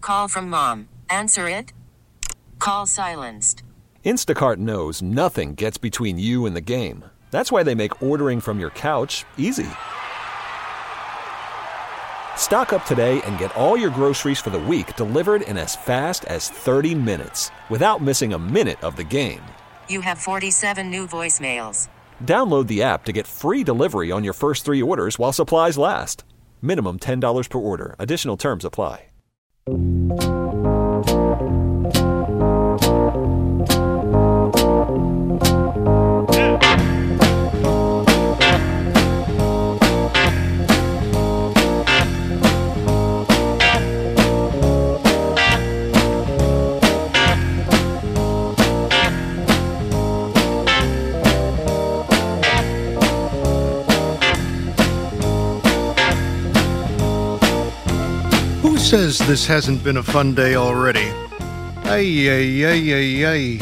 Call from mom. Answer it. Call silenced. Instacart knows nothing gets between you and the game. That's why they make ordering from your couch easy. Stock up today and get all your groceries for the week delivered in as fast as 30 minutes without missing a minute of the game. You have 47 new voicemails. Download the app to get free delivery on your first 3 orders while supplies last. Minimum $10 per order. Additional terms apply. Says this hasn't been a fun day already. Ay.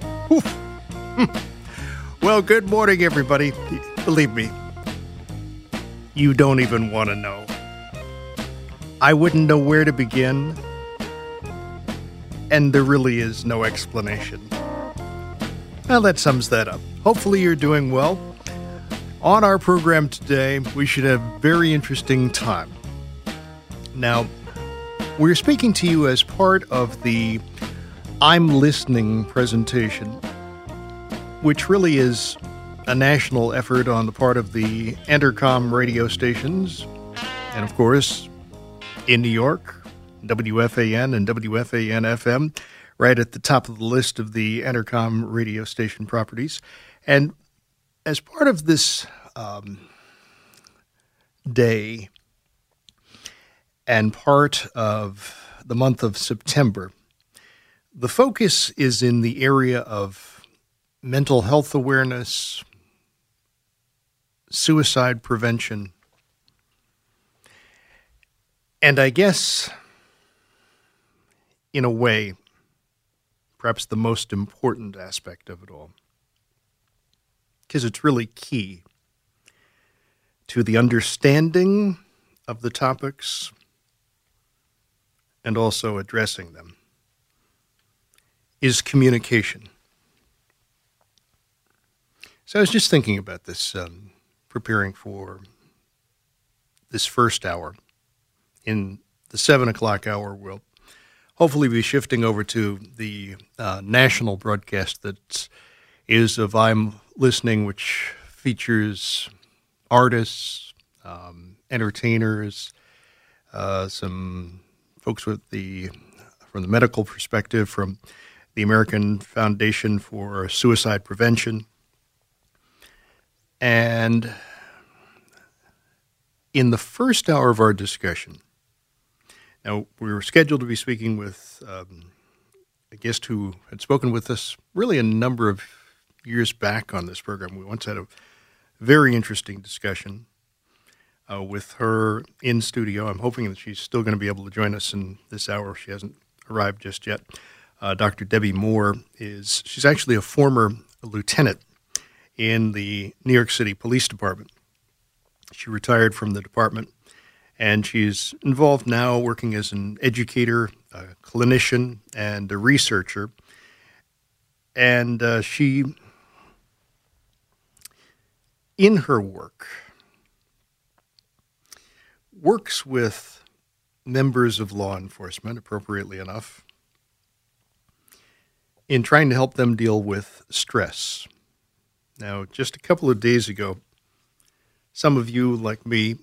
Well, good morning, everybody. Believe me, you don't even want to know. I wouldn't know where to begin, and there really is no explanation. Well, that sums that up. Hopefully you're doing well. On our program today, we should have a very interesting time. Now, we're speaking to you as part of the I'm Listening presentation, which really is a national effort on the part of the Entercom radio stations, and of course, in New York, WFAN and WFAN-FM, right at the top of the list of the Entercom radio station properties. And as part of this day, and part of the month of September, the focus is in the area of mental health awareness, suicide prevention, and I guess, in a way, perhaps the most important aspect of it all, because it's really key to the understanding of the topics and also addressing them, is communication. So I was just thinking about this, preparing for this first hour. In the 7 o'clock hour, we'll hopefully be shifting over to the national broadcast that is of I'm Listening, which features artists, entertainers, some folks from the medical perspective, from the American Foundation for Suicide Prevention. And in the first hour of our discussion, now we were scheduled to be speaking with a guest who had spoken with us really a number of years back on this program. We once had a very interesting discussion with her in studio. I'm hoping that she's still going to be able to join us in this hour. She hasn't arrived just yet. Dr. Debbie Moore she's actually a former lieutenant in the New York City Police Department. She retired from the department, and she's involved now working as an educator, a clinician, and a researcher. And she, in her work, works with members of law enforcement, appropriately enough, in trying to help them deal with stress. Now, just a couple of days ago, some of you, like me,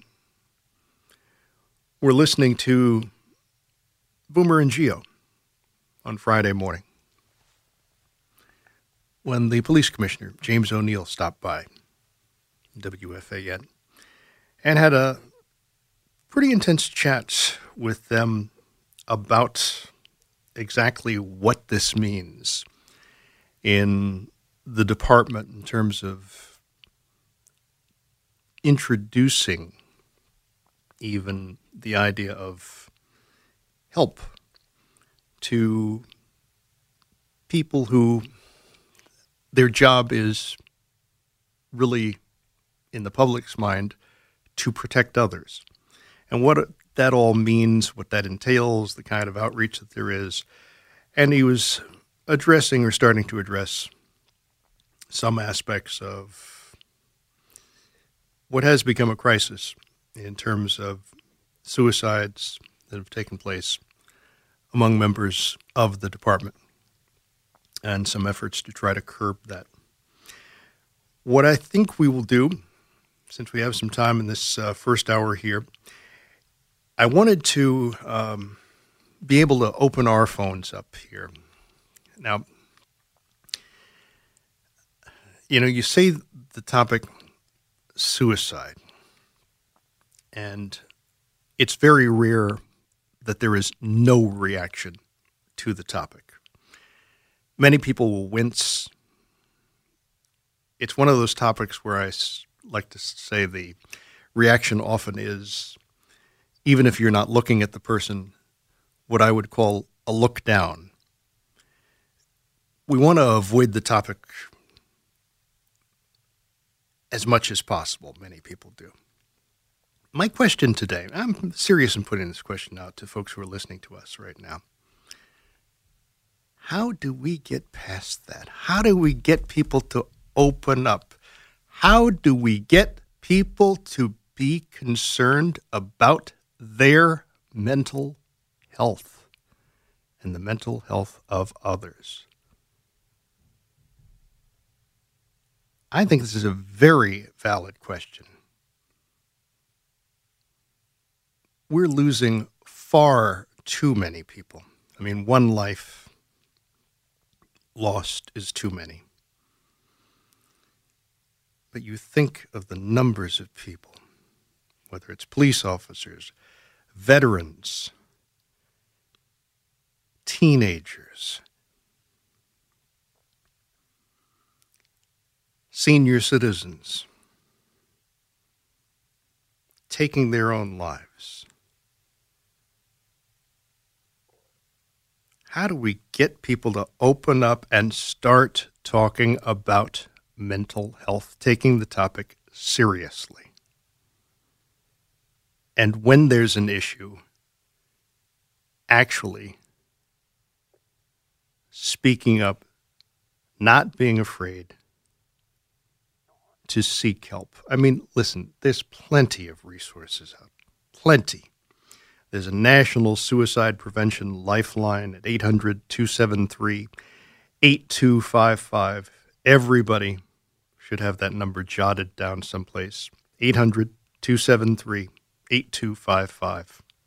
were listening to Boomer and Geo on Friday morning when the police commissioner, James O'Neill, stopped by WFAN and had a pretty intense chat with them about exactly what this means in the department in terms of introducing even the idea of help to people who their job is really, in the public's mind, to protect others. And what that all means, what that entails, the kind of outreach that there is. And he was addressing or starting to address some aspects of what has become a crisis in terms of suicides that have taken place among members of the department and some efforts to try to curb that. What I think we will do, since we have some time in this first hour here, I wanted to be able to open our phones up here. Now, you say the topic suicide, and it's very rare that there is no reaction to the topic. Many people will wince. It's one of those topics where I like to say the reaction often is, even if you're not looking at the person, what I would call a look down. We want to avoid the topic as much as possible. Many people do. My question today, I'm serious in putting this question out to folks who are listening to us right now. How do we get past that? How do we get people to open up? How do we get people to be concerned about their mental health and the mental health of others? I think this is a very valid question. We're losing far too many people. I mean, one life lost is too many. But you think of the numbers of people, whether it's police officers, veterans, teenagers, senior citizens taking their own lives. How do we get people to open up and start talking about mental health, taking the topic seriously? And when there's an issue, actually speaking up, not being afraid to seek help. I mean, listen, there's plenty of resources out. Plenty. There's a National Suicide Prevention Lifeline at 800-273-8255. Everybody should have that number jotted down someplace. 800-273-8255.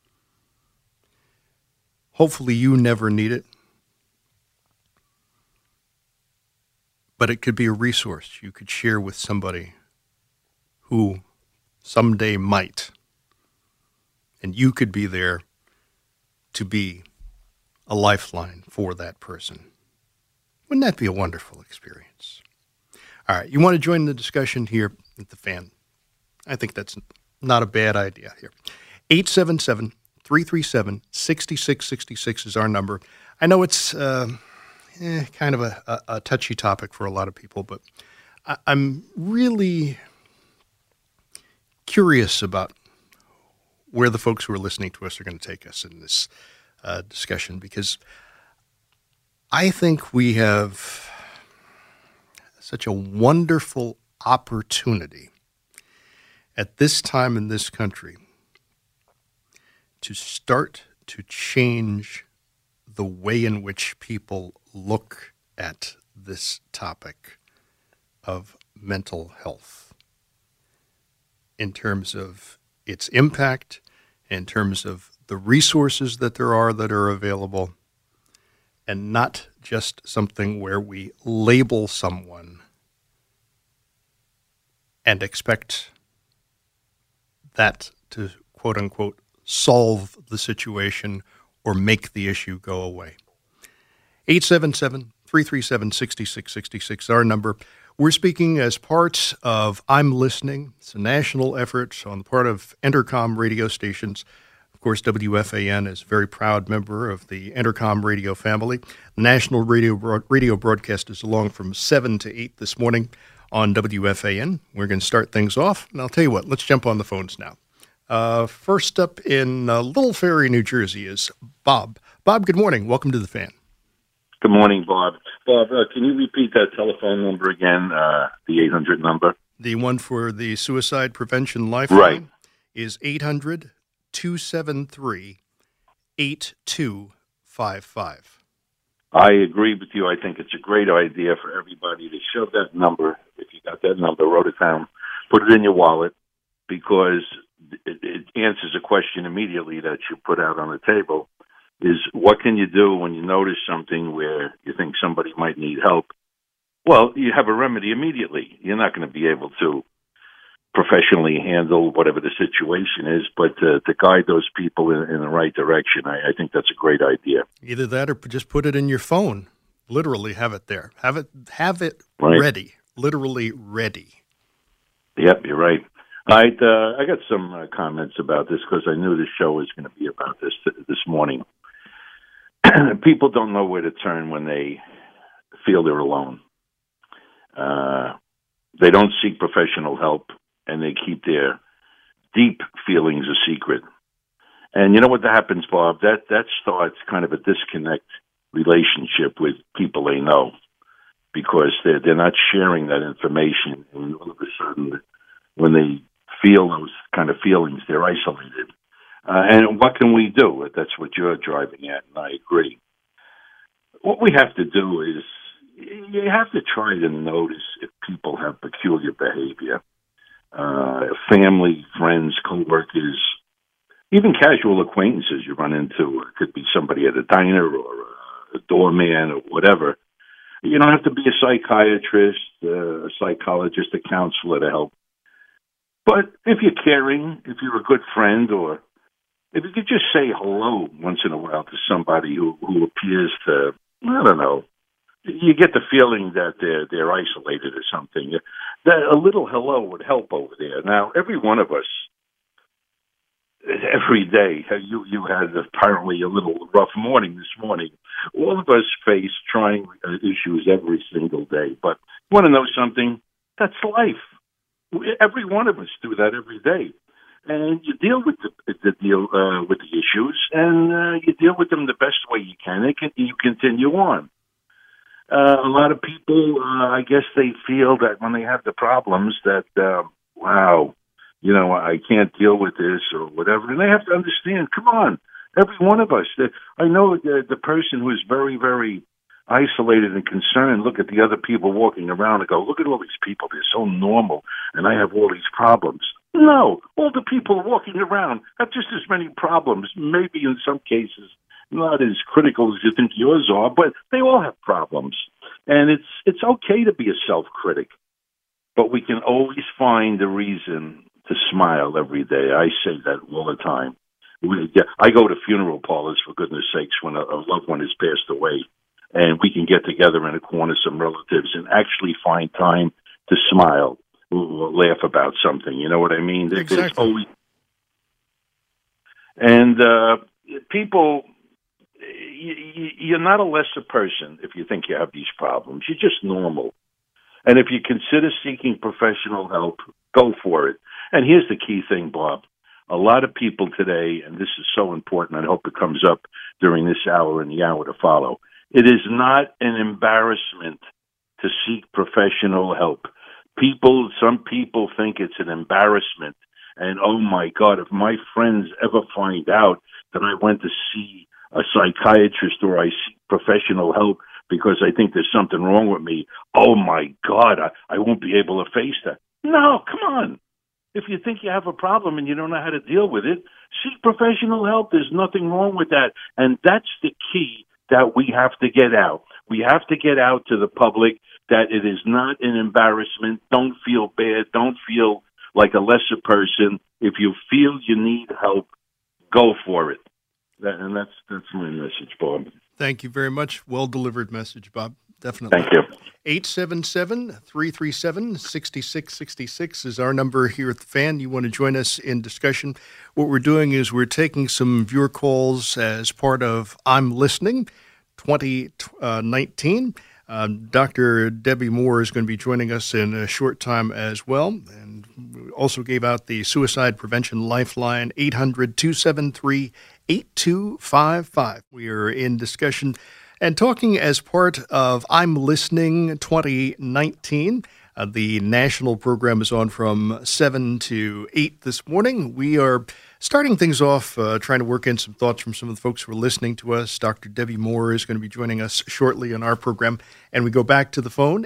Hopefully you never need it. But it could be a resource you could share with somebody who someday might. And you could be there to be a lifeline for that person. Wouldn't that be a wonderful experience? All right, you want to join the discussion here at the Fan? I think that's not a bad idea here. 877-337-6666 is our number. I know it's kind of a touchy topic for a lot of people, but I'm really curious about where the folks who are listening to us are going to take us in this discussion, because I think we have such a wonderful opportunity at this time in this country to start to change the way in which people look at this topic of mental health in terms of its impact, in terms of the resources that are available, and not just something where we label someone and expect that to, quote unquote, solve the situation or make the issue go away. 877-337-6666 is our number. We're speaking as part of I'm Listening. It's a national effort on the part of Entercom radio stations. Of course, WFAN is a very proud member of the Entercom radio family. The national radio broadcast is along from 7 to 8 this morning on WFAN. We're going to start things off, and I'll tell you what, let's jump on the phones now. First up in Little Ferry, New Jersey is Bob. Bob, good morning. Welcome to the Fan. Good morning, Bob. Bob, can you repeat that telephone number again, the 800 number? The one for the Suicide Prevention Lifeline is 800-273-8255. I agree with you. I think it's a great idea for everybody to shove that number, if you got that number, wrote it down, put it in your wallet, because it answers a question immediately that you put out on the table, is what can you do when you notice something where you think somebody might need help? Well, you have a remedy immediately. You're not going to be able to professionally handle whatever the situation is, but to guide those people in the right direction, I think that's a great idea. Either that or just put it in your phone. Literally have it there. Have it right. Ready. Literally ready. Yep, you're right. I got some comments about this because I knew this show was going to be about this morning. People don't know where to turn when they feel they're alone. They don't seek professional help, and they keep their deep feelings a secret. And you know what happens, Bob? That starts kind of a disconnect relationship with people they know, because they're not sharing that information, and all of a sudden, when they feel those kind of feelings, they're isolated. And what can we do? That's what you're driving at, and I agree. What we have to do is you have to try to notice if people have peculiar behavior. Family, friends, coworkers, even casual acquaintances you run into. It could be somebody at a diner or a doorman or whatever. You don't have to be a psychiatrist, a psychologist, a counselor to help. But if you're caring, if you're a good friend, or if you could just say hello once in a while to somebody who appears to, I don't know, you get the feeling that they're isolated or something. That a little hello would help over there. Now, every one of us, every day, you had apparently a little rough morning this morning. All of us face trying issues every single day. But you want to know something? That's life. Every one of us do that every day. And you deal with with the issues, and you deal with them the best way you can. You continue on. A lot of people, I guess they feel that when they have the problems that, wow, you know, I can't deal with this or whatever. And they have to understand, come on, every one of us. I know the person who is very, very isolated and concerned, look at the other people walking around and go, look at all these people, they're so normal, and I have all these problems. No, all the people walking around have just as many problems, maybe in some cases not as critical as you think yours are, but they all have problems. And it's okay to be a self-critic, but we can always find a reason to smile every day. I say that all the time. I go to funeral parlors, for goodness sakes, when a loved one has passed away, and we can get together in a corner, some relatives, and actually find time to smile, or laugh about something. You know what I mean? Exactly. There's always... And people... You're not a lesser person if you think you have these problems. You're just normal. And if you consider seeking professional help, go for it. And here's the key thing, Bob. A lot of people today, and this is so important, I hope it comes up during this hour and the hour to follow, it is not an embarrassment to seek professional help. Some people think it's an embarrassment. And, oh, my God, if my friends ever find out that I went to see a psychiatrist or I seek professional help because I think there's something wrong with me, oh, my God, I won't be able to face that. No, come on. If you think you have a problem and you don't know how to deal with it, seek professional help. There's nothing wrong with that. And that's the key that we have to get out. We have to get out to the public that it is not an embarrassment. Don't feel bad. Don't feel like a lesser person. If you feel you need help, go for it. And that's my message, Bob. Thank you very much. Well-delivered message, Bob. Definitely. Thank you. 877-337-6666 is our number here at the Fan. You want to join us in discussion. What we're doing is we're taking some viewer calls as part of I'm Listening 2019. Dr. Debbie Moore is going to be joining us in a short time as well. And also gave out the Suicide Prevention Lifeline, 800-273-8255. We are in discussion and talking as part of I'm Listening 2019. The national program is on from 7 to 8 this morning. We are starting things off, trying to work in some thoughts from some of the folks who are listening to us. Dr. Debbie Moore is going to be joining us shortly on our program. And we go back to the phone,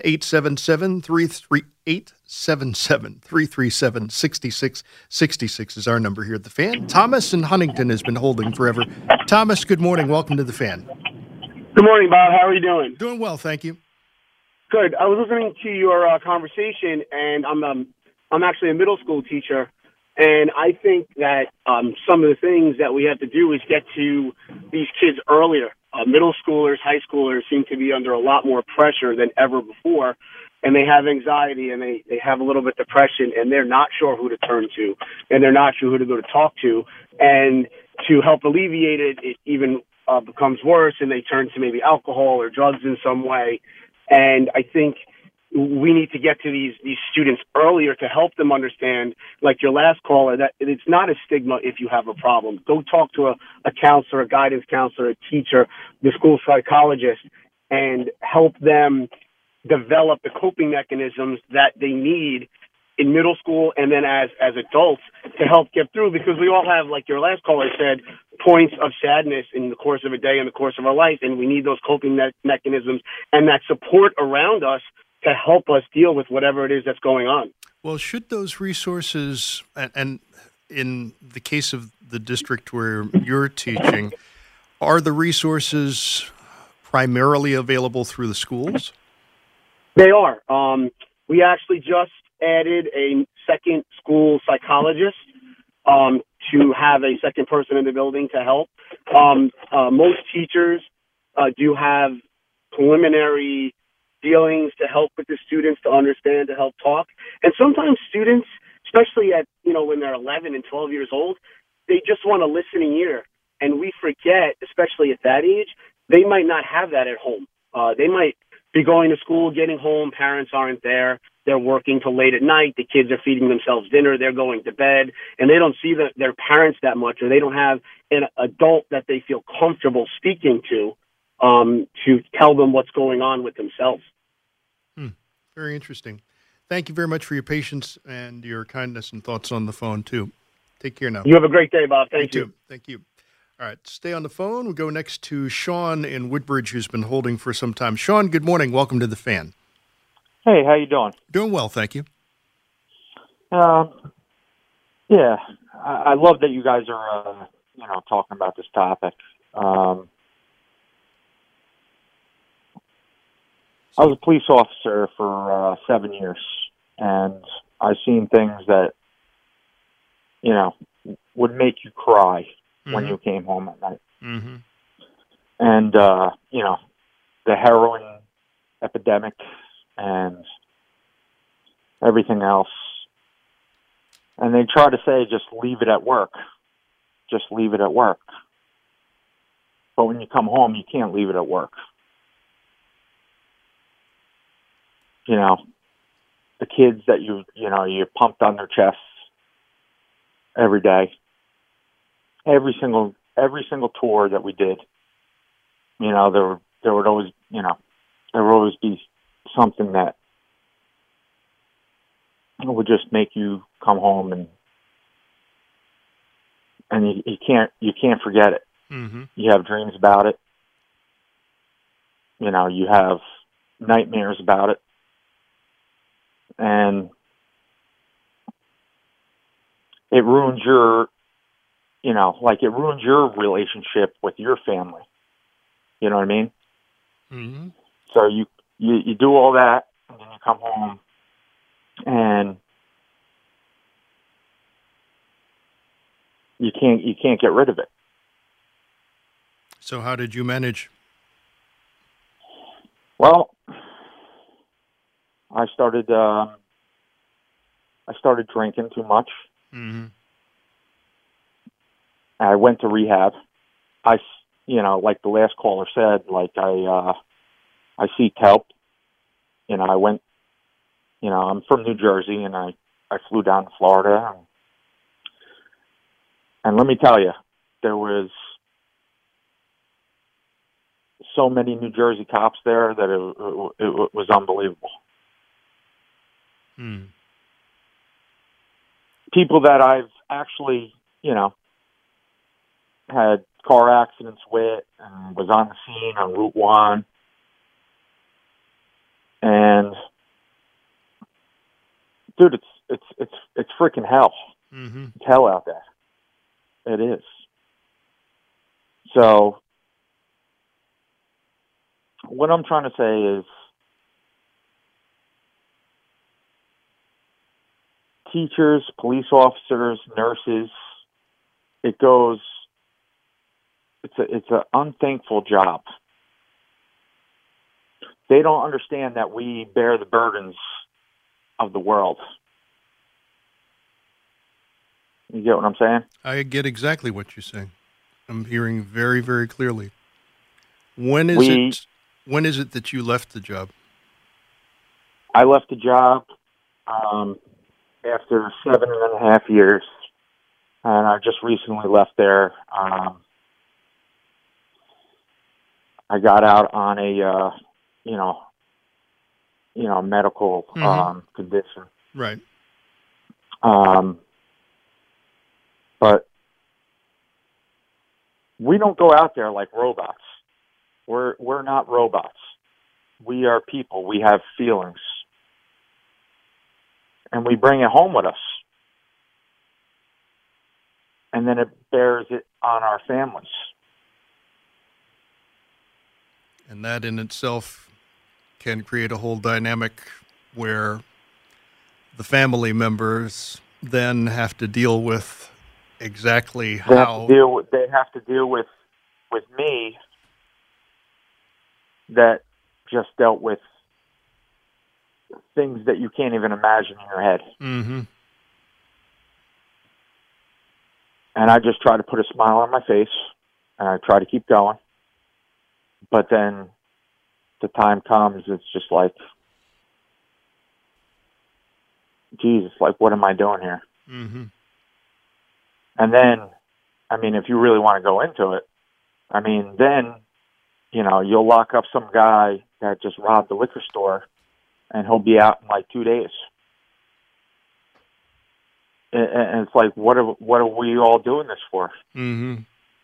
877-337-6666 is our number here at The Fan. Thomas in Huntington has been holding forever. Thomas, good morning. Welcome to The Fan. Good morning, Bob. How are you doing? Doing well, thank you. Good. I was listening to your conversation, and I'm actually a middle school teacher, and I think that some of the things that we have to do is get to these kids earlier. Middle schoolers, high schoolers seem to be under a lot more pressure than ever before, and they have anxiety, and they have a little bit of depression, and they're not sure who to turn to, and they're not sure who to go to talk to, and to help alleviate it, it even becomes worse, and they turn to maybe alcohol or drugs in some way. And I think we need to get to these students earlier to help them understand, like your last caller, that it's not a stigma if you have a problem. Go talk to a counselor, a guidance counselor, a teacher, the school psychologist, and help them develop the coping mechanisms that they need in middle school and then as adults to help get through, because we all have, like your last caller said, points of sadness in the course of a day, in the course of our life, and we need those coping mechanisms and that support around us to help us deal with whatever it is that's going on. Well, should those resources, and in the case of the district where you're teaching, are the resources primarily available through the schools? They are. We actually just added a second school psychologist to have a second person in the building to help. Most teachers do have preliminary dealings to help with the students to understand, to help talk. And sometimes students, especially at, when they're 11 and 12 years old, they just want a listening ear. And we forget, especially at that age, they might not have that at home. They might be going to school, getting home, parents aren't there. They're working till late at night. The kids are feeding themselves dinner. They're going to bed, and they don't see their parents that much, or they don't have an adult that they feel comfortable speaking to tell them what's going on with themselves. Very interesting. Thank you very much for your patience and your kindness and thoughts on the phone, too. Take care now. You have a great day, Bob. Thank you. Thank you. All right, stay on the phone. We'll go next to Sean in Woodbridge, who's been holding for some time. Sean, good morning. Welcome to The Fan. Hey, how you doing? Doing well, thank you. Yeah, I love that you guys are, talking about this topic. I was a police officer for 7 years, and I've seen things that, would make you cry when you came home at night. Mm-hmm. And, the heroin epidemic and everything else. And they try to say, just leave it at work. Just leave it at work. But when you come home, you can't leave it at work. The kids that you pumped on their chests every day, every single tour that we did, there would always be something that would just make you come home and you can't forget it. Mm-hmm. You have dreams about it. You have nightmares about it. And it ruins your relationship with your family. You know what I mean? Mm-hmm. So you do all that, and then you come home, and you can't get rid of it. So how did you manage? Well, I started drinking too much. Mm-hmm. I went to rehab. Like the last caller said, I seeked help. I went, I'm from New Jersey, and I I flew down to Florida, and let me tell you, there was so many New Jersey cops there that it was unbelievable. People that I've actually, had car accidents with and was on the scene on Route 1. And dude, it's freaking hell. Mm-hmm. It's hell out there. It is. So what I'm trying to say is teachers, police officers, nurses, it's an unthankful job. They don't understand that we bear the burdens of the world. You get what I'm saying? I get exactly what you're saying. I'm hearing very, very clearly. When is it that you left the job? I left the job after 7.5 years, and I just recently left there. I got out on a medical condition. Right. But we don't go out there like robots. We're not robots. We are people. We have feelings. And we bring it home with us. And then it bears it on our families. And that in itself can create a whole dynamic where the family members then have to deal with exactly how... They have to deal with me that just dealt with things that you can't even imagine in your head. Mm-hmm. And I just try to put a smile on my face, and I try to keep going. But then the time comes, it's just like, Jesus, like, what am I doing here? Mm-hmm. And then, if you really want to go into it, then, you'll lock up some guy that just robbed the liquor store, and he'll be out in like 2 days. And it's like, what are we all doing this for? Mm-hmm.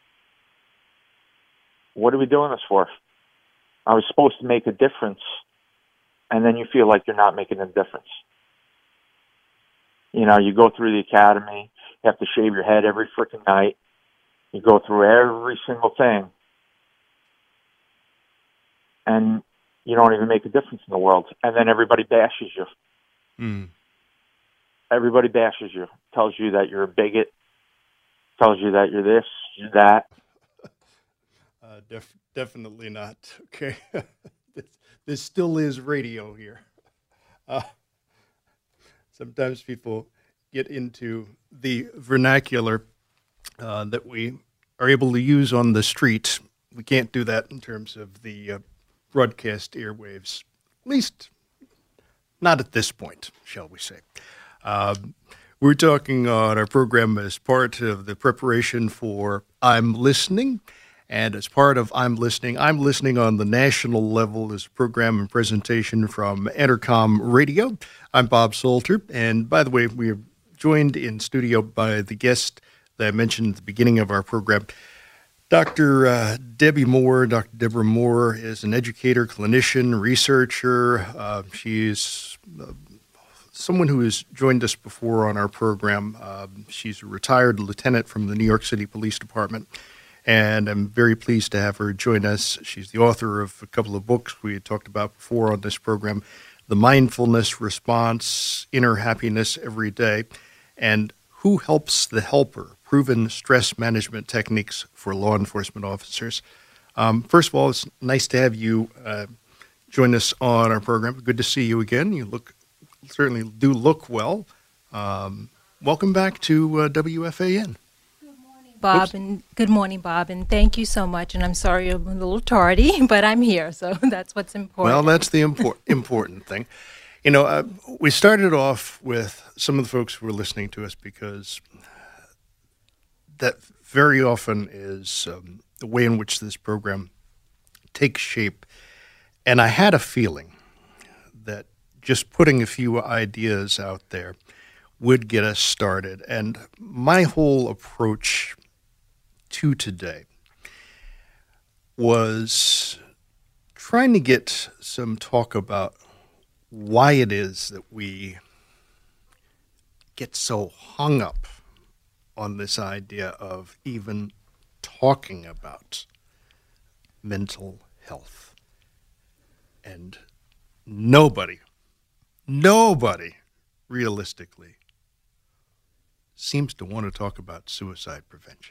What are we doing this for? I was supposed to make a difference, and then you feel like you're not making a difference. You go through the academy, you have to shave your head every freaking night. You go through every single thing, and you don't even make a difference in the world. And then everybody bashes you. Mm. Everybody bashes you, tells you that you're a bigot, tells you that you're this, you're that. Definitely not. Okay. This still is radio here. Sometimes people get into the vernacular that we are able to use on the street. We can't do that in terms of the broadcast airwaves, at least not at this point, shall we say. We're talking on our program as part of the preparation for I'm Listening. And as part of I'm Listening on the national level is a program and presentation from Entercom Radio. I'm Bob Salter. And by the way, we are joined in studio by the guest that I mentioned at the beginning of our program, Dr. Debbie Moore. Dr. Deborah Moore is an educator, clinician, researcher. She's someone who has joined us before on our program. She's a retired lieutenant from the New York City Police Department. And I'm very pleased to have her join us. She's the author of a couple of books we had talked about before on this program, The Mindfulness Response, Inner Happiness Every Day, and Who Helps the Helper? Proven Stress Management Techniques for Law Enforcement Officers. First of all, it's nice to have you join us on our program. Good to see you again. You certainly do look well. Welcome back to WFAN. Bob, and good morning, Bob, and thank you so much. And I'm sorry I'm a little tardy, but I'm here, so that's what's important. Well, that's the important thing. We started off with some of the folks who were listening to us because that very often is the way in which this program takes shape. And I had a feeling that just putting a few ideas out there would get us started. And my whole approach to today was trying to get some talk about why it is that we get so hung up on this idea of even talking about mental health. And nobody realistically seems to want to talk about suicide prevention.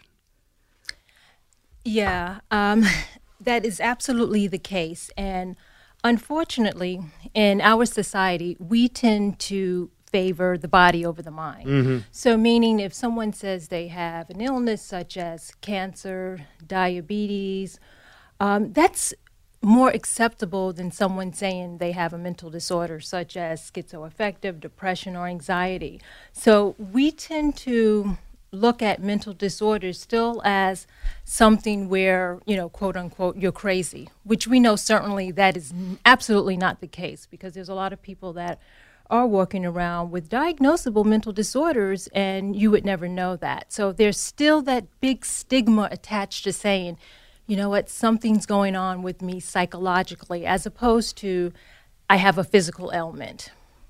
Yeah, that is absolutely the case. And unfortunately, in our society, we tend to favor the body over the mind. Mm-hmm. So meaning if someone says they have an illness such as cancer, diabetes, that's more acceptable than someone saying they have a mental disorder such as schizoaffective, depression, or anxiety. So we tend to look at mental disorders still as something where, quote unquote, you're crazy, which we know certainly that is absolutely not the case, because there's a lot of people that are walking around with diagnosable mental disorders and you would never know that. So there's still that big stigma attached to saying, you know what, something's going on with me psychologically, as opposed to I have a physical ailment.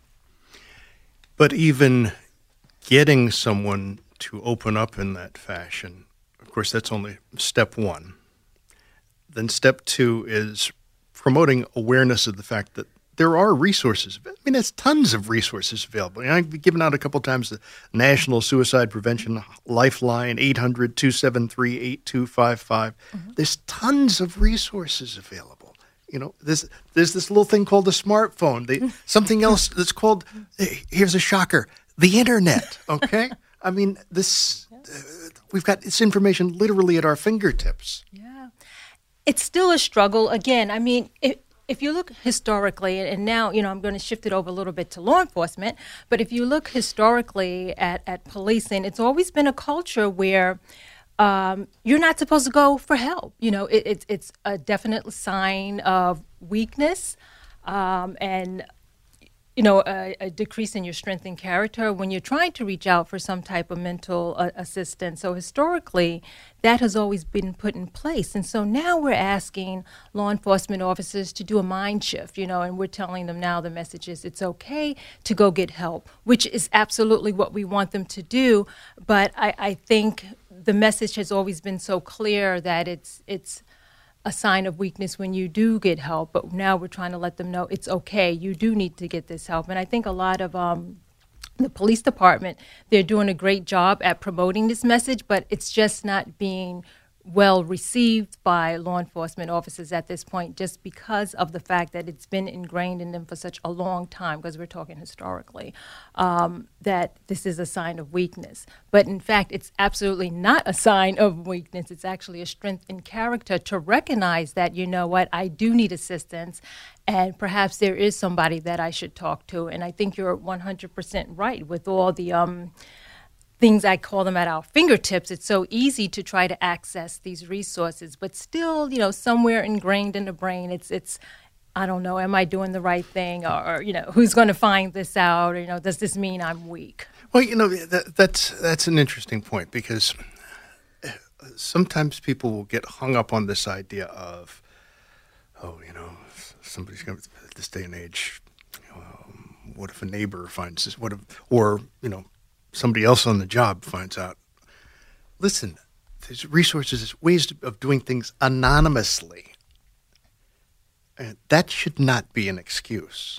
But even getting someone to open up in that fashion, of course, that's only step one. Then step two is promoting awareness of the fact that there are resources. I mean, there's tons of resources available. I've given out a couple times the National Suicide Prevention Lifeline, 800-273-8255. Mm-hmm. There's tons of resources available. There's this little thing called a smartphone. Something else that's called, here's a shocker, the internet, okay? I mean, we've got this information literally at our fingertips. Yeah. It's still a struggle. Again, I mean, if you look historically, and now, I'm going to shift it over a little bit to law enforcement, but if you look historically at policing, it's always been a culture where you're not supposed to go for help. It's a definite sign of weakness and a decrease in your strength and character when you're trying to reach out for some type of mental assistance. So historically, that has always been put in place. And so now we're asking law enforcement officers to do a mind shift, and we're telling them now the message is it's okay to go get help, which is absolutely what we want them to do. But I think the message has always been so clear that it's a sign of weakness when you do get help, but now we're trying to let them know it's okay. You do need to get this help. And I think a lot of the police department, they're doing a great job at promoting this message, but it's just not being well received by law enforcement officers at this point, just because of the fact that it's been ingrained in them for such a long time, because we're talking historically, that this is a sign of weakness. But in fact, it's absolutely not a sign of weakness. It's actually a strength in character to recognize that, I do need assistance, and perhaps there is somebody that I should talk to. And I think you're 100% right with all the things, I call them, at our fingertips. It's so easy to try to access these resources, but still, somewhere ingrained in the brain, it's I don't know, am I doing the right thing, or who's going to find this out, or does this mean I'm weak? Well, that's an interesting point, because sometimes people will get hung up on this idea of, somebody's going to, this day and age, what if a neighbor finds this? Or somebody else on the job finds out. Listen, there's resources, there's ways of doing things anonymously. And that should not be an excuse.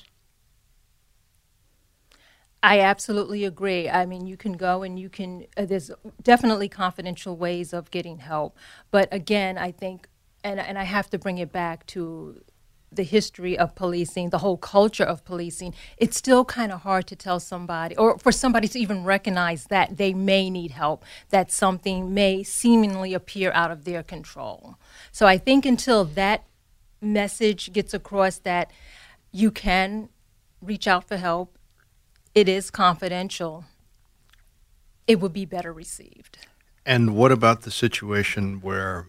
I absolutely agree. I mean, you can go and you can, there's definitely confidential ways of getting help. But again, I think, and I have to bring it back to the history of policing, the whole culture of policing, it's still kind of hard to tell somebody, or for somebody to even recognize that they may need help, that something may seemingly appear out of their control. So I think until that message gets across that you can reach out for help. It is confidential. It would be better received. And what about the situation where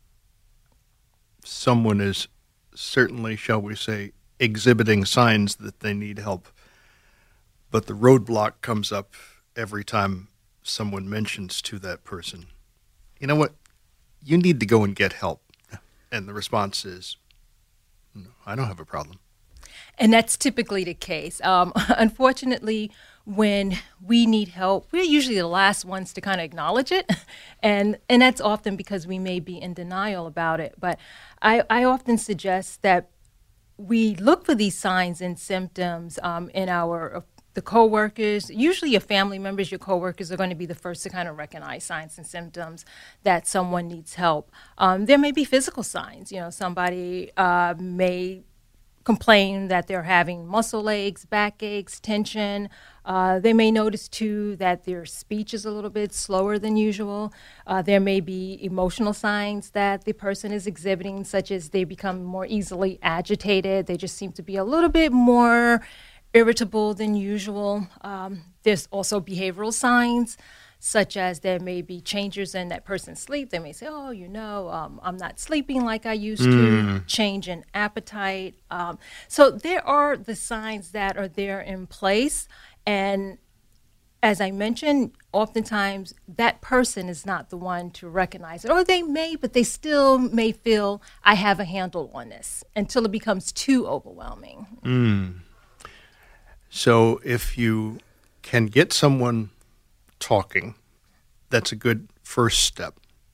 someone is certainly, shall we say, exhibiting signs that they need help, but the roadblock comes up every time someone mentions to that person, you know what, you need to go and get help. And the response is, no, I don't have a problem. And that's typically the case. Unfortunately, when we need help, we're usually the last ones to kind of acknowledge it. And that's often because we may be in denial about it. But I often suggest that we look for these signs and symptoms in the coworkers. Usually your family members, your coworkers are going to be the first to kind of recognize signs and symptoms that someone needs help. There may be physical signs. Somebody may complain that they're having muscle aches, backaches, tension. They may notice, too, that their speech is a little bit slower than usual. There may be emotional signs that the person is exhibiting, such as they become more easily agitated. They just seem to be a little bit more irritable than usual. There's also behavioral signs, such as there may be changes in that person's sleep. They may say, I'm not sleeping like I used to, change in appetite. So there are the signs that are there in place. And as I mentioned, oftentimes that person is not the one to recognize it. Or they may, but they still may feel, I have a handle on this, until it becomes too overwhelming. So if you can get someone talking, that's a good first step.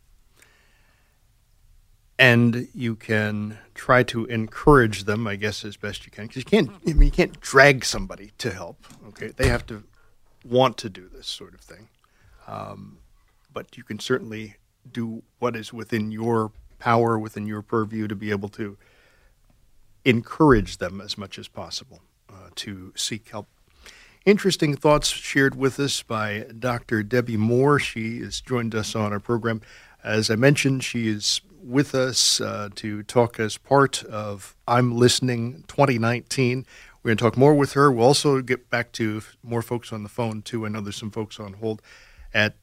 And you can try to encourage them, I guess, as best you can, because you can't drag somebody to help. Okay, they have to want to do this sort of thing. But you can certainly do what is within your power, within your purview, to be able to encourage them as much as possible to seek help. Interesting thoughts shared with us by Dr. Debbie Moore. She has joined us on our program. As I mentioned, she is with us to talk as part of I'm Listening 2019. We're going to talk more with her. We'll also get back to more folks on the phone, too. I know there's some folks on hold. At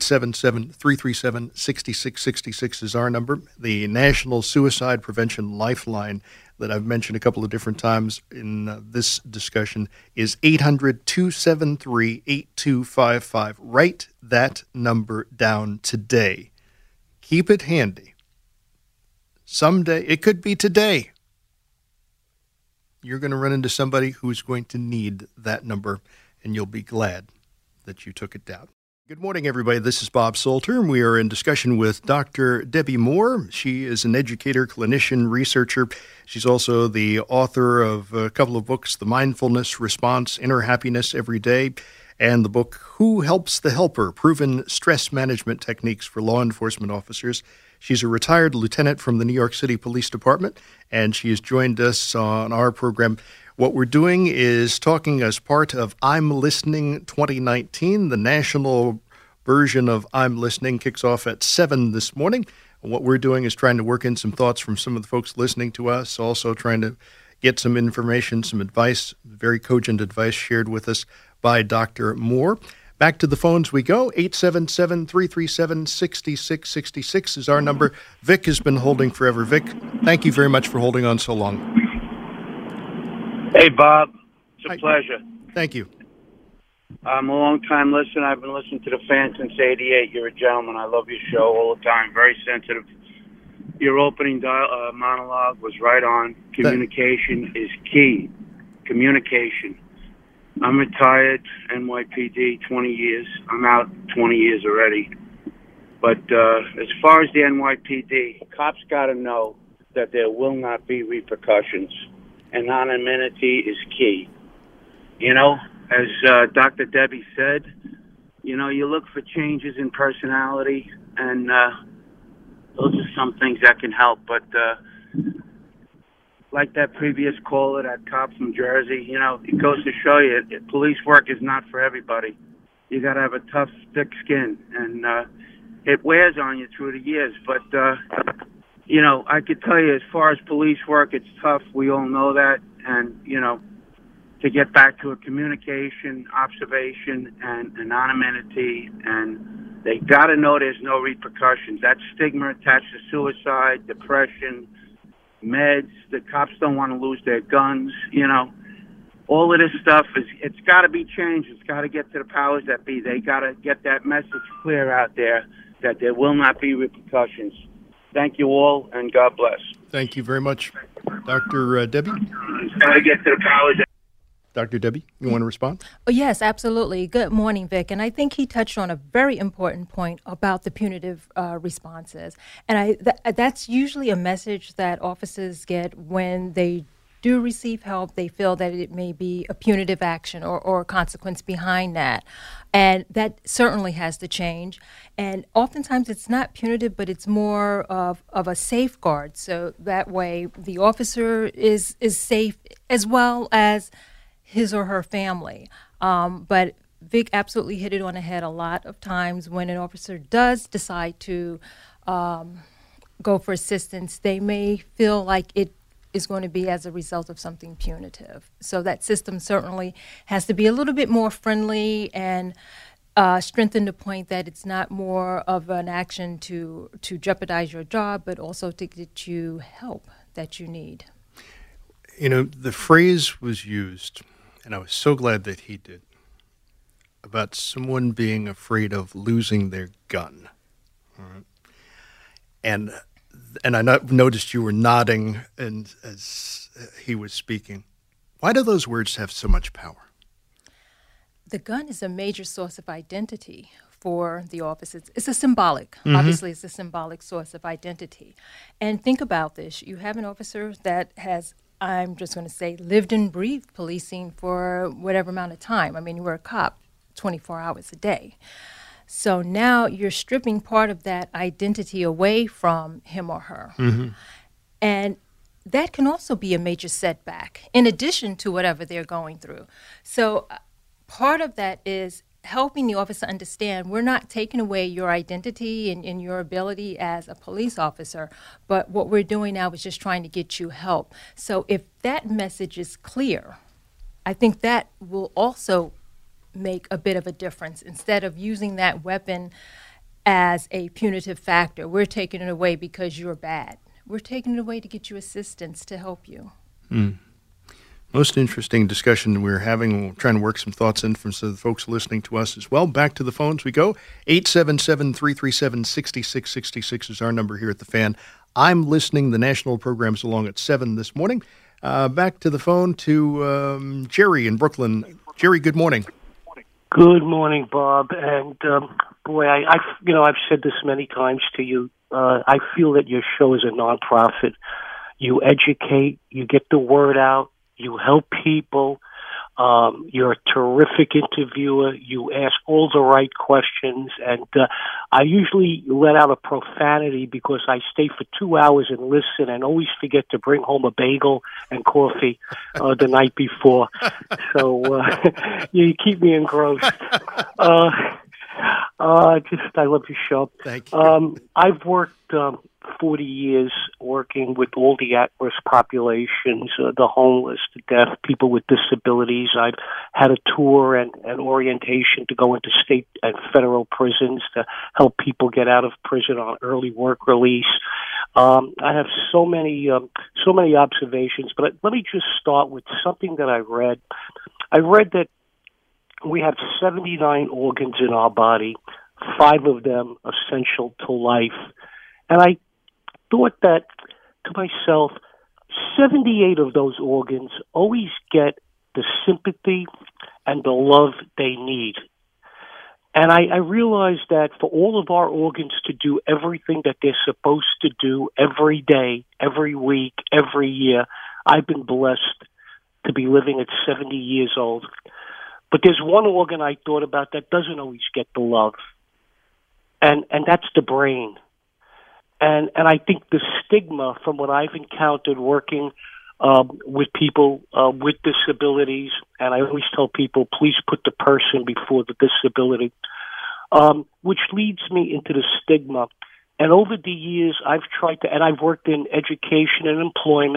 877-337-6666 is our number. The National Suicide Prevention Lifeline that I've mentioned a couple of different times in this discussion is 800-273-8255. Write that number down today. Keep it handy. Someday, it could be today, you're going to run into somebody who's going to need that number, and you'll be glad that you took it down. Good morning, everybody. This is Bob Salter, and we are in discussion with Dr. Debbie Moore. She is an educator, clinician, researcher. She's also the author of a couple of books, The Mindfulness Response, Inner Happiness Every Day, and the book Who Helps the Helper? Proven Stress Management Techniques for Law Enforcement Officers. She's a retired lieutenant from the New York City Police Department, and she has joined us on our program. What we're doing is talking as part of I'm Listening 2019. The national version of I'm Listening kicks off at 7 this morning. And what we're doing is trying to work in some thoughts from some of the folks listening to us, also trying to get some information, some advice, very cogent advice shared with us by Dr. Moore. Back to the phones we go. 877-337-6666 is our number. Vic has been holding forever. Vic, thank you very much for holding on so long. Hey, Bob. It's a pleasure. Thank you. I'm a long-time listener. I've been listening to the fan since '88. You're a gentleman. I love your show all the time. Very sensitive. Your opening monologue was right on. Communication is key. Communication. I'm retired, NYPD, 20 years. I'm out 20 years already. But as far as the NYPD, cops got to know that there will not be repercussions. Anonymity is key. You know, as Dr. Debbie said, you know, you look for changes in personality, and those are some things that can help. But like that previous caller, that cop from Jersey, you know, it goes to show you police work is not for everybody. You got to have a tough, thick skin, and it wears on you through the years. But, you know, I could tell you as far as police work, it's tough. We all know that. And, you know, to get back to a communication, observation, and anonymity, and they got to know there's no repercussions. That stigma attached to suicide, depression, meds, the cops don't want to lose their guns, all of this stuff it's got to be changed. It's got to get to the powers that be. They got to get that message clear out there that there will not be repercussions. Thank you all, and God bless. Thank you very much, Dr. Debbie. It's got to get to the powers. Dr. Debbie, you want to respond? Oh, yes, absolutely. Good morning, Vic. And I think he touched on a very important point about the punitive responses. And that's usually a message that officers get when they do receive help. They feel that it may be a punitive action or a consequence behind that. And that certainly has to change. And oftentimes it's not punitive, but it's more of a safeguard. So that way the officer is safe as well as his or her family. But Vic absolutely hit it on the head. A lot of times when an officer does decide to go for assistance, they may feel like it is going to be as a result of something punitive. So that system certainly has to be a little bit more friendly and strengthen the point that it's not more of an action to jeopardize your job, but also to get you help that you need. The phrase was used, and I was so glad that he did, about someone being afraid of losing their gun. All right. And I noticed you were nodding and as he was speaking. Why do those words have so much power? The gun is a major source of identity for the officers. It's a symbolic, obviously it's a symbolic source of identity. And think about this. You have an officer that has, I'm just going to say, lived and breathed policing for whatever amount of time. I mean, you were a cop 24 hours a day. So now you're stripping part of that identity away from him or her. Mm-hmm. And that can also be a major setback in addition to whatever they're going through. So part of that is helping the officer understand we're not taking away your identity and your ability as a police officer, but what we're doing now is just trying to get you help. So if that message is clear, I think that will also make a bit of a difference. Instead of using that weapon as a punitive factor, we're taking it away because you're bad. We're taking it away to get you assistance to help you. Most interesting discussion we're having. We're trying to work some thoughts in from some of the folks listening to us as well. Back to the phones we go. 877-337-6666 is our number here at The Fan. I'm listening. The national program's along at 7 this morning. Back to the phone to Jerry in Brooklyn. Jerry, good morning. Good morning, Bob. And boy, I've said this many times to you. I feel that your show is a nonprofit. You educate, you get the word out, you help people. You're a terrific interviewer. You ask all the right questions. And I usually let out a profanity because I stay for 2 hours and listen and always forget to bring home a bagel and coffee the night before. So you keep me engrossed. I love your show. Thank you. I've worked 40 years working with all the at-risk populations, the homeless, the deaf, people with disabilities. I've had a tour and an orientation to go into state and federal prisons to help people get out of prison on early work release. I have so many observations, but let me just start with something that I read. I read that we have 79 organs in our body, 5 of them essential to life. And I thought that to myself, 78 of those organs always get the sympathy and the love they need. And I realized that for all of our organs to do everything that they're supposed to do every day, every week, every year, I've been blessed to be living at 70 years old. But there's one organ I thought about that doesn't always get the love, and that's the brain. And I think the stigma from what I've encountered working with people with disabilities, and I always tell people, please put the person before the disability, which leads me into the stigma. And over the years, I've tried to, and I've worked in education and employment.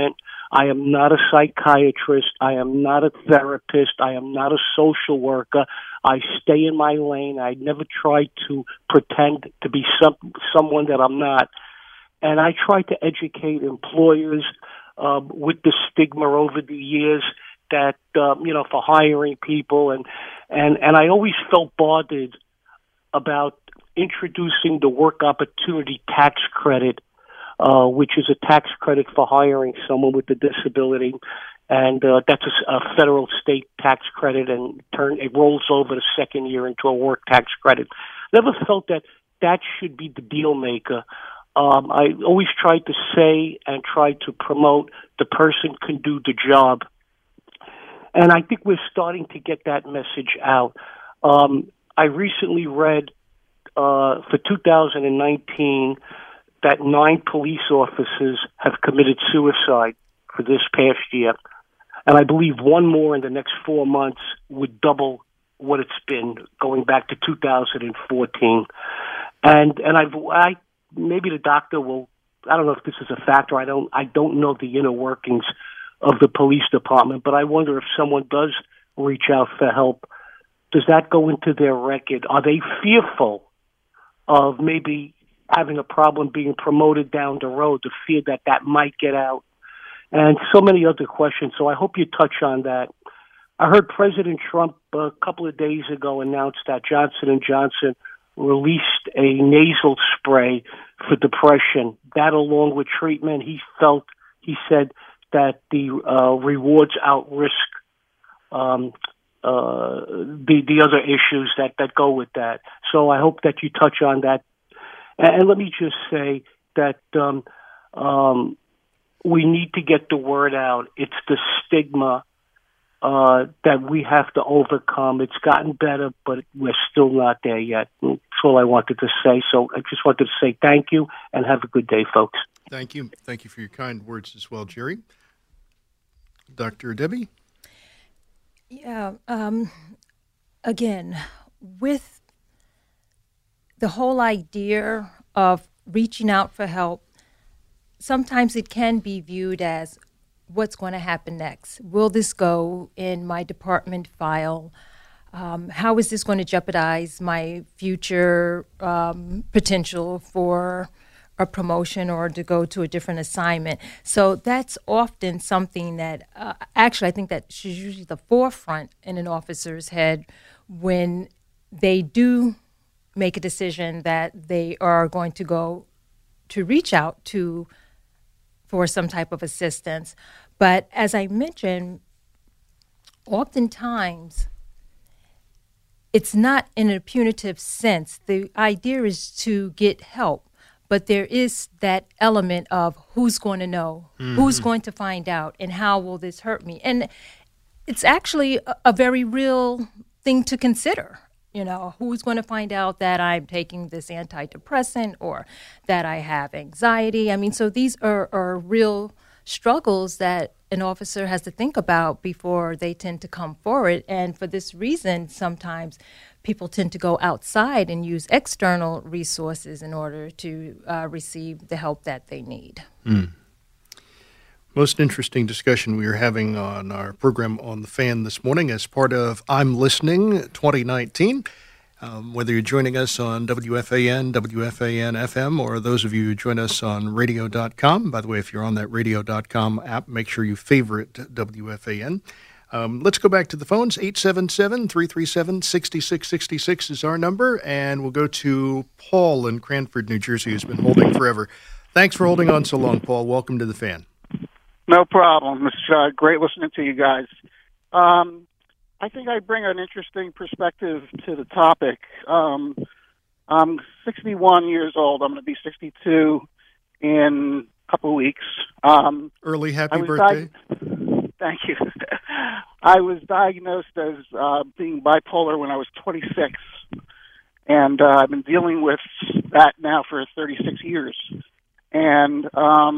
I am not a psychiatrist. I am not a therapist. I am not a social worker. I stay in my lane. I never try to pretend to be someone that I'm not. And I try to educate employers with the stigma over the years that, for hiring people. And I always felt bothered about introducing the work opportunity tax credit, which is a tax credit for hiring someone with a disability. And that's a federal state tax credit, and it rolls over the second year into a work tax credit. Never felt that should be the deal maker. I always tried to say and try to promote the person can do the job. And I think we're starting to get that message out. I recently read for 2019 that 9 police officers have committed suicide for this past year. And I believe one more in the next 4 months would double what it's been going back to 2014. And I maybe the doctor will, I don't know if this is a factor. I don't know the inner workings of the police department, but I wonder if someone does reach out for help, does that go into their record? Are they fearful of maybe having a problem being promoted down the road, the fear that might get out? And so many other questions. So I hope you touch on that. I heard President Trump a couple of days ago announce that Johnson & Johnson released a nasal spray for depression. That, along with treatment, he said that the rewards outrisk the other issues that go with that. So I hope that you touch on that. And let me just say that we need to get the word out. It's the stigma that we have to overcome. It's gotten better, but we're still not there yet. That's all I wanted to say. So I just wanted to say thank you and have a good day, folks. Thank you. Thank you for your kind words as well, Jerry. Dr. Debbie? Yeah. Again, with the whole idea of reaching out for help, sometimes it can be viewed as what's going to happen next. Will this go in my department file? How is this going to jeopardize my future potential for a promotion or to go to a different assignment? So that's often something that actually I think that is usually the forefront in an officer's head when they do make a decision that they are going to go to reach out to for some type of assistance. But as I mentioned, oftentimes it's not in a punitive sense. The idea is to get help, but there is that element of who's going to know, who's going to find out, and how will this hurt me? And it's actually a very real thing to consider. You know, who's going to find out that I'm taking this antidepressant or that I have anxiety? I mean, so these are real struggles that an officer has to think about before they tend to come forward. And for this reason, sometimes people tend to go outside and use external resources in order to receive the help that they need. Most interesting discussion we are having on our program on The Fan this morning as part of I'm Listening 2019. Whether you're joining us on WFAN, WFAN-FM, or those of you who join us on radio.com. By the way, if you're on that radio.com app, make sure you favorite WFAN. Let's go back to the phones. 877-337-6666 is our number, and we'll go to Paul in Cranford, New Jersey, who's been holding forever. Thanks for holding on so long, Paul. Welcome to The Fan. No problem. It's great listening to you guys. I think I bring an interesting perspective to the topic. I'm 61 years old. I'm going to be 62 in a couple of weeks. Early happy birthday. Thank you. I was diagnosed as being bipolar when I was 26, and I've been dealing with that now for 36 years. And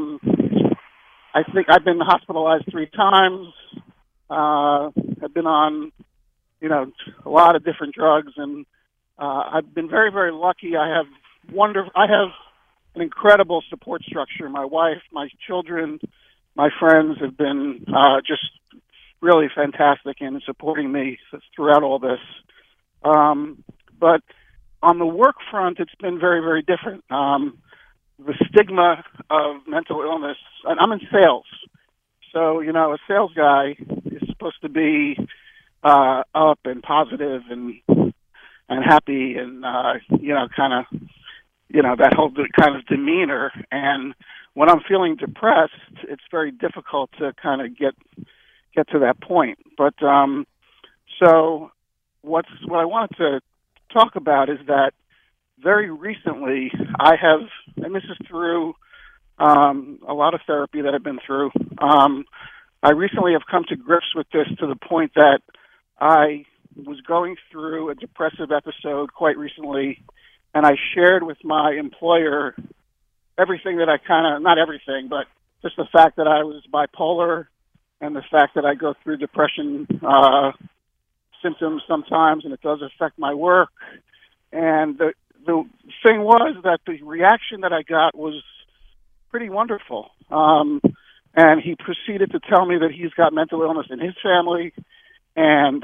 I think I've been hospitalized 3 times. I've been on, a lot of different drugs, and I've been very, very lucky. I have an incredible support structure. My wife, my children, my friends have been just really fantastic in supporting me throughout all this. But on the work front, it's been very, very different. The stigma of mental illness, and I'm in sales. So, a sales guy is supposed to be up and positive and happy and, kind of, that whole kind of demeanor. And when I'm feeling depressed, it's very difficult to kind of get to that point. But so what I wanted to talk about is that very recently I have, and this is through a lot of therapy that I've been through, I recently have come to grips with this to the point that I was going through a depressive episode quite recently, and I shared with my employer everything that I not everything, but just the fact that I was bipolar and the fact that I go through depression symptoms sometimes, and it does affect my work. And the thing was that the reaction that I got was pretty wonderful. And he proceeded to tell me that he's got mental illness in his family, and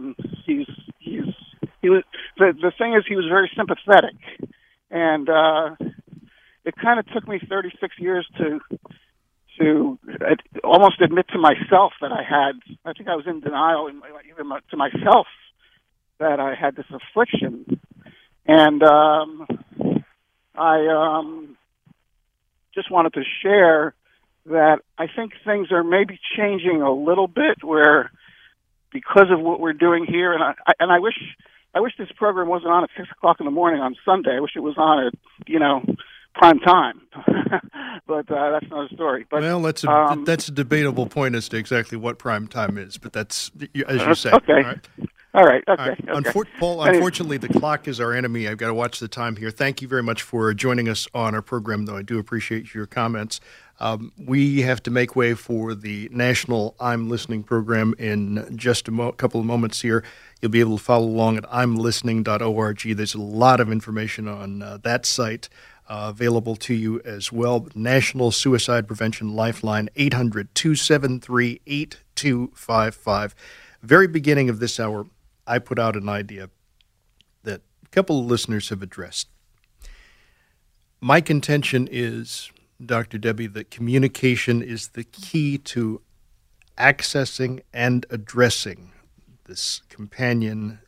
he was the thing is he was very sympathetic, and it kind of took me 36 years to almost admit to myself that I think I was in denial even to myself that I had this affliction. And I just wanted to share that I think things are maybe changing a little bit, where because of what we're doing here, and I wish this program wasn't on at 6 o'clock in the morning on Sunday. I wish it was on at prime time. But that's another story. But well, that's a debatable point as to exactly what prime time is. But that's as you say. Okay. All right. Okay. All right. Okay. Paul, unfortunately, the clock is our enemy. I've got to watch the time here. Thank you very much for joining us on our program, though. I do appreciate your comments. We have to make way for the national I'm Listening program in just a couple of moments here. You'll be able to follow along at imlistening.org. There's a lot of information on that site available to you as well. National Suicide Prevention Lifeline, 800-273-8255. Very beginning of this hour, I put out an idea that a couple of listeners have addressed. My contention is, Dr. Debbie, that communication is the key to accessing and addressing this companion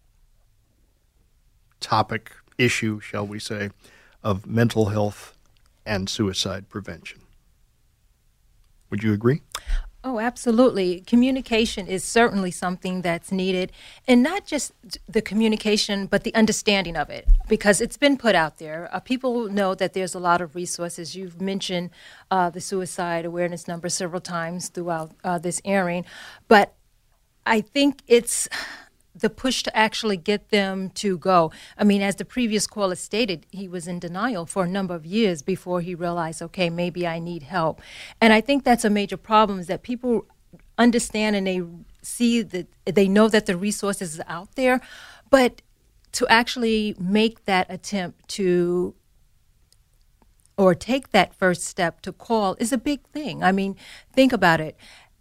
topic, issue, shall we say, of mental health and suicide prevention. Would you agree? Oh, absolutely. Communication is certainly something that's needed, and not just the communication, but the understanding of it, because it's been put out there. People know that there's a lot of resources. You've mentioned the suicide awareness number several times throughout this airing, but I think it's the push to actually get them to go. I mean, as the previous caller stated, he was in denial for a number of years before he realized, okay, maybe I need help. And I think that's a major problem, is that people understand and they see that they know that the resources are out there, but to actually make that attempt to or take that first step to call is a big thing. I mean, think about it.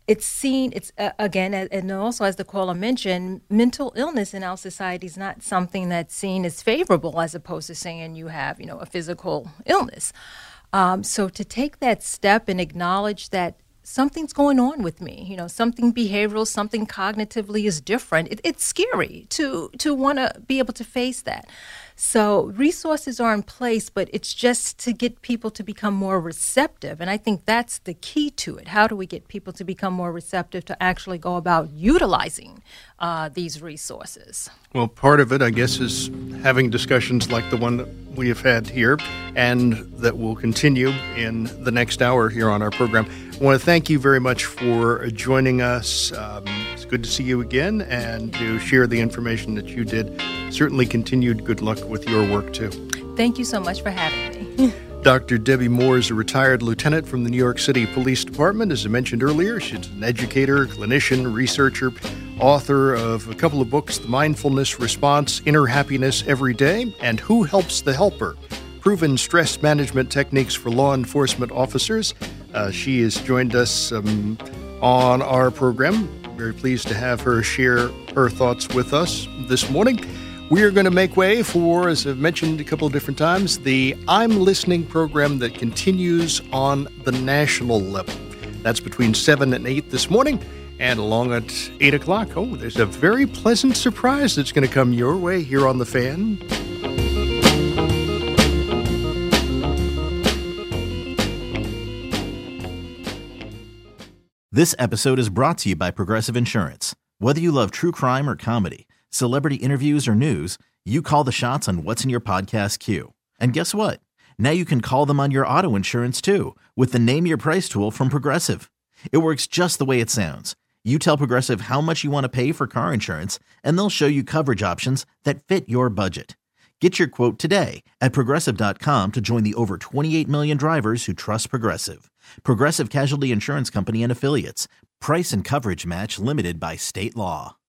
Again, and also as the caller mentioned, mental illness in our society is not something that's seen as favorable, as opposed to saying you have, a physical illness. So to take that step and acknowledge that something's going on with me, something behavioral, something cognitively is different. It's scary to want to be able to face that. So resources are in place, but it's just to get people to become more receptive. And I think that's the key to it. How do we get people to become more receptive to actually go about utilizing these resources? Well, part of it, I guess, is having discussions like the one that we have had here and that will continue in the next hour here on our program. I want to thank you very much for joining us. It's good to see you again and to share the information that you did. Certainly continued good luck with your work, too. Thank you so much for having me. Dr. Debbie Moore is a retired lieutenant from the New York City Police Department. As I mentioned earlier, she's an educator, clinician, researcher, author of a couple of books, The Mindfulness Response, Inner Happiness Every Day, and Who Helps the Helper? Proven Stress Management Techniques for Law Enforcement Officers. She has joined us on our program. Very pleased to have her share her thoughts with us this morning. We are going to make way for, as I've mentioned a couple of different times, the I'm Listening program that continues on the national level. That's between 7 and 8 this morning, and along at 8 o'clock. Oh, there's a very pleasant surprise that's going to come your way here on The Fan. This episode is brought to you by Progressive Insurance. Whether you love true crime or comedy, celebrity interviews or news, you call the shots on what's in your podcast queue. And guess what? Now you can call them on your auto insurance too with the Name Your Price tool from Progressive. It works just the way it sounds. You tell Progressive how much you want to pay for car insurance, and they'll show you coverage options that fit your budget. Get your quote today at Progressive.com to join the over 28 million drivers who trust Progressive. Progressive Casualty Insurance Company and Affiliates. Price and coverage match limited by state law.